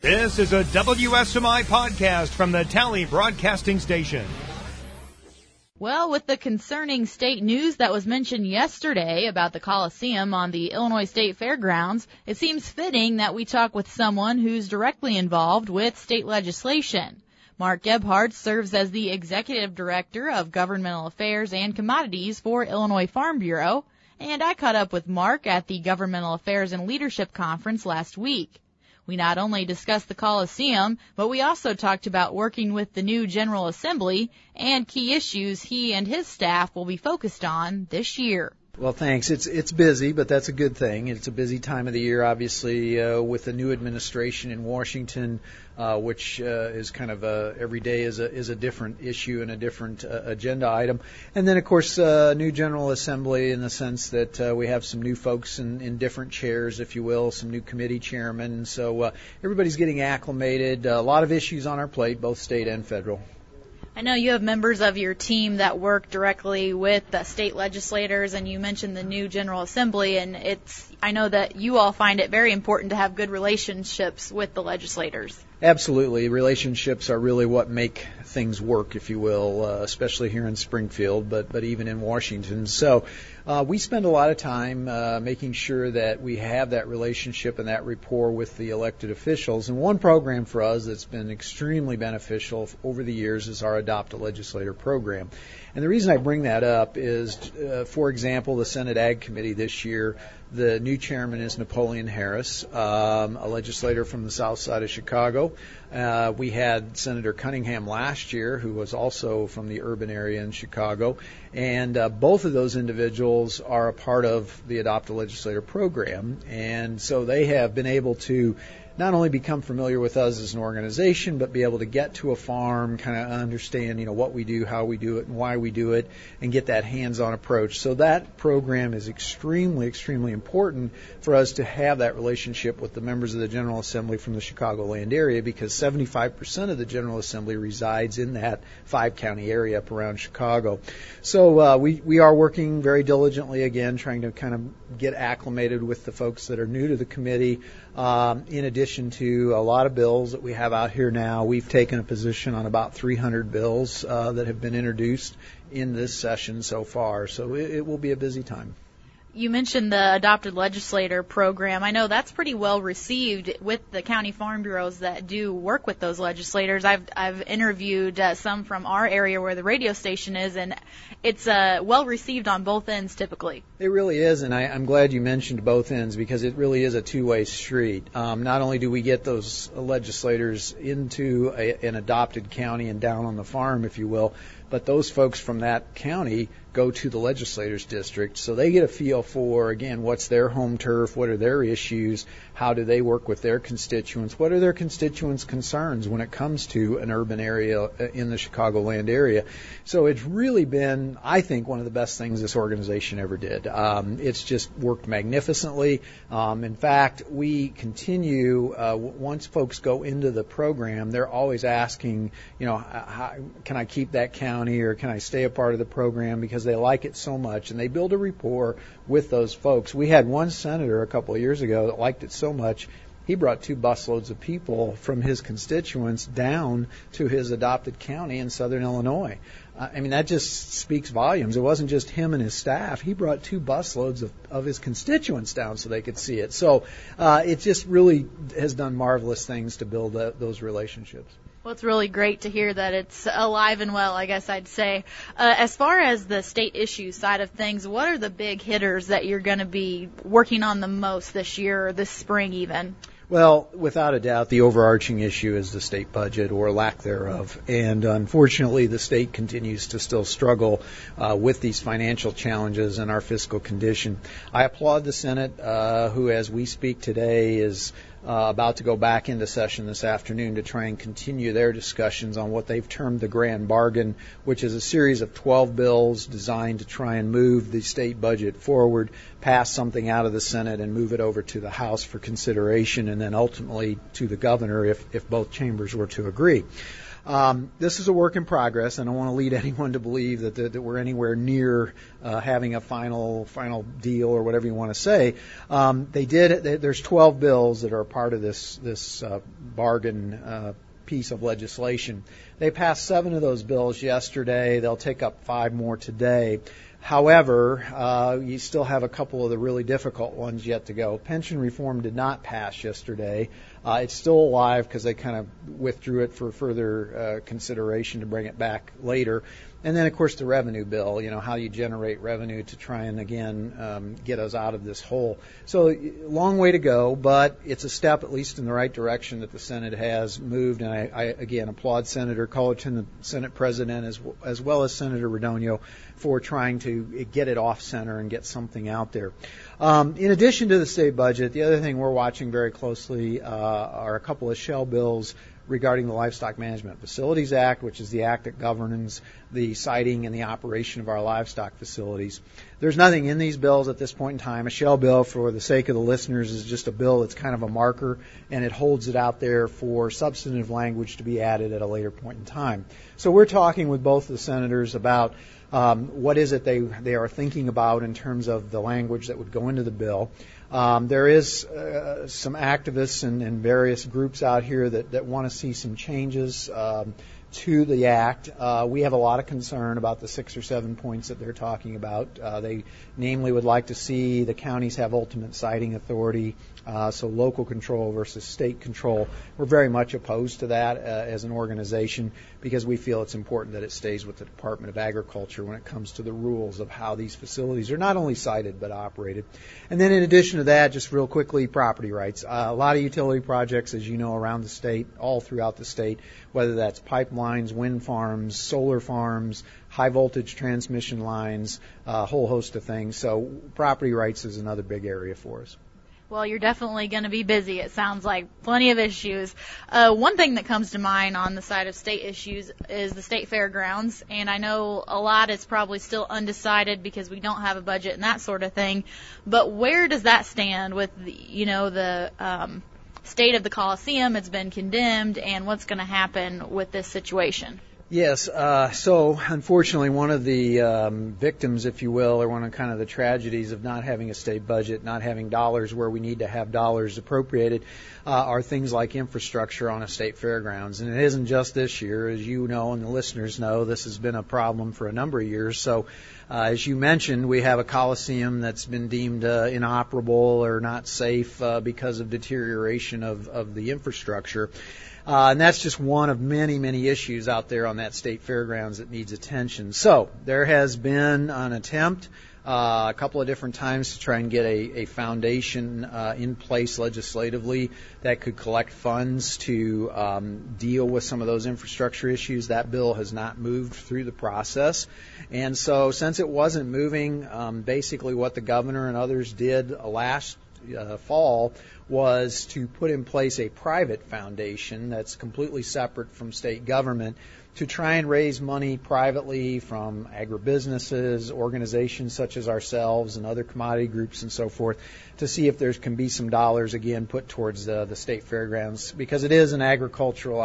This is a WSMI podcast from the Tally Broadcasting Station. Well, with the concerning state news that was mentioned yesterday about the Coliseum on the Illinois State Fairgrounds, it seems fitting that we talk with someone who's directly involved with state legislation. Mark Gebhardt serves as the Executive Director of Governmental Affairs and Commodities for Illinois Farm Bureau, and I caught up with Mark at the Governmental Affairs and Leadership Conference last week. We not only discussed the Coliseum, but we also talked about working with the new General Assembly and key issues he and his staff will be focused on this year. Well, thanks. It's busy, but that's a good thing. It's a busy time of the year, obviously, with the new administration in Washington, which is kind of every day is a different issue and a different agenda item. And then, of course, new General Assembly in the sense that we have some new folks in different chairs, if you will, some new committee chairmen. So everybody's getting acclimated. A lot of issues on our plate, both state and federal. I know you have members of your team that work directly with the state legislators, and you mentioned the new General Assembly, and I know that you all find it very important to have good relationships with the legislators. Absolutely. Relationships are really what make things work, if you will, especially here in Springfield, but even in Washington. So we spend a lot of time making sure that we have that relationship and that rapport with the elected officials. And one program for us that's been extremely beneficial over the years is our Adopt a Legislator program. And the reason I bring that up is, for example, the Senate Ag Committee this year, the new chairman is Napoleon Harris, a legislator from the south side of Chicago. We had Senator Cunningham last year, who was also from the urban area in Chicago. And both of those individuals are a part of the Adopt a Legislator program. And so they have been able to not only become familiar with us as an organization, but be able to get to a farm, kind of understand, what we do, how we do it, and why we do it, and get that hands-on approach. So that program is extremely, extremely important for us to have that relationship with the members of the General Assembly from the Chicagoland area, because 75% of the General Assembly resides in that 5-county area up around Chicago. So we are working very diligently, again, trying to kind of get acclimated with the folks that are new to the committee. In addition to a lot of bills that we have out here now, we've taken a position on about 300 bills that have been introduced in this session so far. So it will be a busy time. You mentioned the Adopted Legislator program. I know that's pretty well received with the county farm bureaus that do work with those legislators. I've interviewed some from our area where the radio station is, and it's well received on both ends typically. It really is, and I'm glad you mentioned both ends, because it really is a two-way street. Not only do we get those legislators into an adopted county and down on the farm, if you will, but those folks from that county go to the legislators' district, so they get a feel for, again, what's their home turf, what are their issues, how do they work with their constituents, what are their constituents' concerns when it comes to an urban area in the Chicagoland area. So it's really been, I think, one of the best things this organization ever did. It's just worked magnificently. In fact, we continue, once folks go into the program, they're always asking, how, can I keep that county, or can I stay a part of the program, because they like it so much, and they build a rapport with those folks. We had one senator a couple of years ago that liked it so much, he brought 2 busloads of people from his constituents down to his adopted county in southern Illinois. That just speaks volumes. It wasn't just him and his staff. He brought 2 busloads of his constituents down so they could see it. So it just really has done marvelous things to build those relationships. Well, it's really great to hear that it's alive and well, I guess I'd say. As far as the state issue side of things, what are the big hitters that you're going to be working on the most this year or this spring even? Well, without a doubt, the overarching issue is the state budget, or lack thereof. And unfortunately, the state continues to still struggle with these financial challenges and our fiscal condition. I applaud the Senate, who, as we speak today, is about to go back into session this afternoon to try and continue their discussions on what they've termed the Grand Bargain, which is a series of 12 bills designed to try and move the state budget forward, pass something out of the Senate and move it over to the House for consideration, and then ultimately to the governor if both chambers were to agree. This is a work in progress. I don't want to lead anyone to believe that we're anywhere near having a final deal or whatever you want to say. There's 12 bills that are part of this bargain piece of legislation. They passed 7 of those bills yesterday. They'll take up 5 more today. However, you still have a couple of the really difficult ones yet to go. Pension reform did not pass yesterday. It's still alive because they kind of withdrew it for further consideration to bring it back later. And then, of course, the revenue bill, how you generate revenue to try and, again, get us out of this hole. So long way to go, but it's a step at least in the right direction that the Senate has moved. And I again, applaud Senator Cullerton, the Senate President, as well as Senator Radogno, for trying to get it off center and get something out there. In addition to the state budget, the other thing we're watching very closely are a couple of shell bills regarding the Livestock Management Facilities Act, which is the act that governs the siting and the operation of our livestock facilities. There's nothing in these bills at this point in time. A shell bill, for the sake of the listeners, is just a bill that's kind of a marker, and it holds it out there for substantive language to be added at a later point in time. So we're talking with both the senators about what is it they are thinking about in terms of the language that would go into the bill. There is some activists and various groups out here that want to see some changes to the act. We have a lot of concern about the 6 or 7 points that they're talking about. They namely would like to see the counties have ultimate siting authority, so local control versus state control. We're very much opposed to that as an organization because we feel it's important that it stays with the Department of Agriculture when it comes to the rules of how these facilities are not only sited but operated. And then in addition to that, just real quickly, property rights. A lot of utility projects, as you know, around the state, all throughout the state, whether that's pipelines, wind farms, solar farms, high voltage transmission lines, a whole host of things. So property rights is another big area for us. Well, you're definitely going to be busy. It sounds like plenty of issues. One thing that comes to mind on the side of state issues is the state fairgrounds, and I know a lot is probably still undecided because we don't have a budget and that sort of thing. But where does that stand with the state of the Coliseum? It's been condemned, and what's going to happen with this situation? Yes. So unfortunately, one of the victims, if you will, or one of kind of the tragedies of not having a state budget, not having dollars where we need to have dollars appropriated, are things like infrastructure on a state fairgrounds. And it isn't just this year. As you know and the listeners know, this has been a problem for a number of years. So as you mentioned, we have a Coliseum that's been deemed inoperable or not safe because of deterioration of the infrastructure. And that's just one of many, many issues out there on that state fairgrounds that needs attention. So there has been an attempt a couple of different times to try and get a foundation in place legislatively that could collect funds to deal with some of those infrastructure issues. That bill has not moved through the process. And so since it wasn't moving, basically what the governor and others did last fall was to put in place a private foundation that's completely separate from state government to try and raise money privately from agribusinesses, organizations such as ourselves and other commodity groups and so forth, to see if there can be some dollars again put towards the state fairgrounds, because it is an agricultural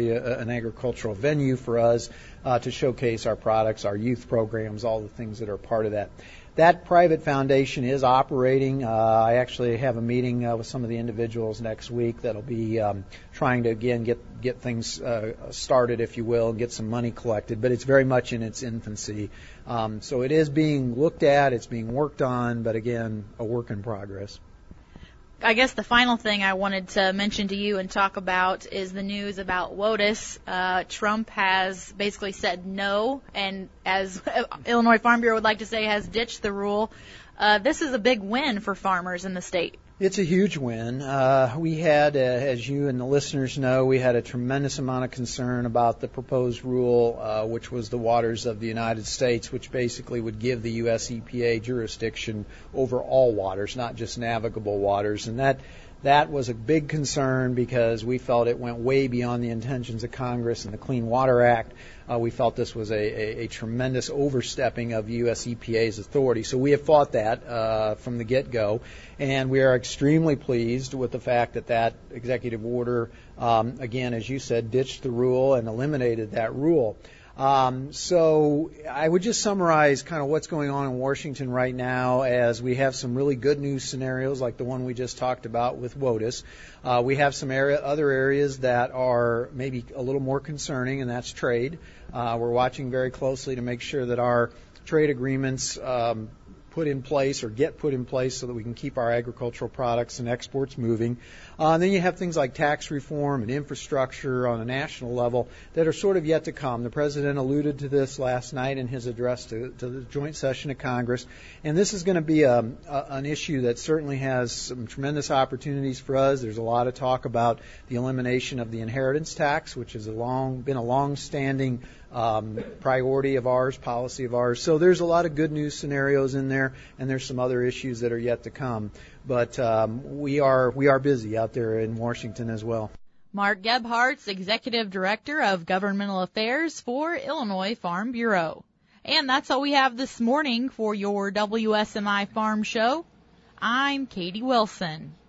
venue for us to showcase our products, our youth programs, all the things that are part of that. That private foundation is operating. I actually have a meeting with some of the individuals next week that'll be trying to, again, get things started, if you will, and get some money collected. But it's very much in its infancy. So it is being looked at, it's being worked on, but, again, a work in progress. I guess the final thing I wanted to mention to you and talk about is the news about WOTUS. Trump has basically said no, and as Illinois Farm Bureau would like to say, has ditched the rule. This is a big win for farmers in the state. It's a huge win. We had, as you and the listeners know, we had a tremendous amount of concern about the proposed rule, which was the waters of the United States, which basically would give the U.S. EPA jurisdiction over all waters, not just navigable waters. And that was a big concern because we felt it went way beyond the intentions of Congress and the Clean Water Act. We felt this was a tremendous overstepping of U.S. EPA's authority. So we have fought that from the get-go, and we are extremely pleased with the fact that executive order, again, as you said, ditched the rule and eliminated that rule. So I would just summarize kind of what's going on in Washington right now as we have some really good news scenarios like the one we just talked about with WOTUS. We have some other areas that are maybe a little more concerning, and that's trade. We're watching very closely to make sure that our trade agreements put in place or get put in place so that we can keep our agricultural products and exports moving. And then you have things like tax reform and infrastructure on a national level that are sort of yet to come. The President alluded to this last night in his address to the joint session of Congress. And this is going to be an issue that certainly has some tremendous opportunities for us. There's a lot of talk about the elimination of the inheritance tax, which has been a long-standing priority of ours, policy of ours. So there's a lot of good news scenarios in there, and there's some other issues that are yet to come. But we are busy out there in Washington as well. Mark Gebhardt's Executive Director of Governmental Affairs for Illinois Farm Bureau. And that's all we have this morning for your WSMI Farm Show. I'm Katie Wilson.